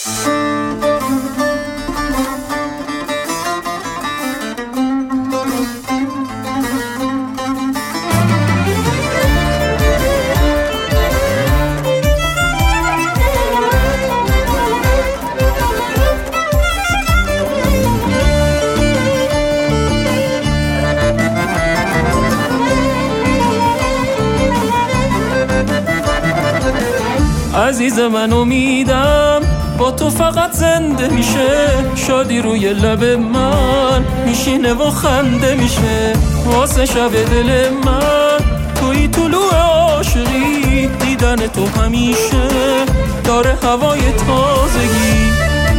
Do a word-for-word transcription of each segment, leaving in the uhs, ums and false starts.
عزیز من امیدم با تو فقط زنده میشه، شادی روی لب من میشینه و خنده میشه. واسه شب دل من توی طلوع عاشقی، دیدن تو همیشه داره هوای تازگی.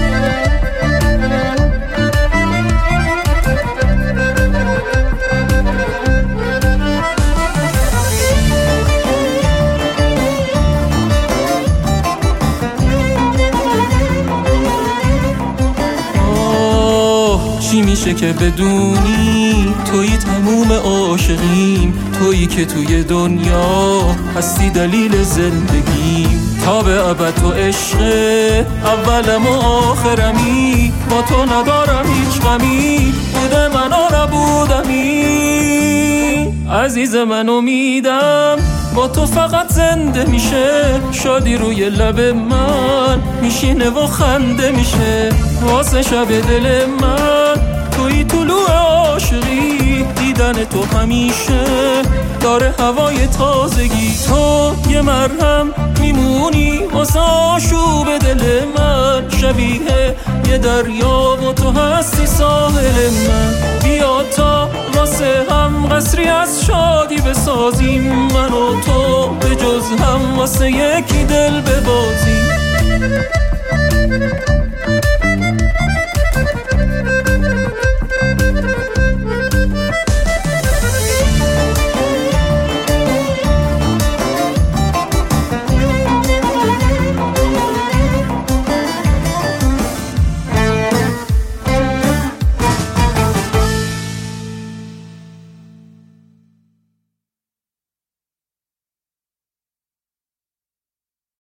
چی میشه که بدونی توی تموم عاشقیم، تویی که توی دنیا هستی دلیل زندگیم. تا به ابد تو عشق اولم و آخرمی، با تو ندارم هیچ غمی، بوده من نبودمی. عزیز من امیدم با تو فقط زنده میشه، شادی روی لب من میشینه و خنده میشه. واسه شب دل من توی طلوع عاشقی، دیدن تو همیشه داره هوای تازگی. تو یه مرهم میمونی واسه آشوب دل من، شبیه یه دریا و تو هستی ساحل من. بیا تا واسه هم قصری از شادی بسازیم، من و تو به جز هم واسه یکی دل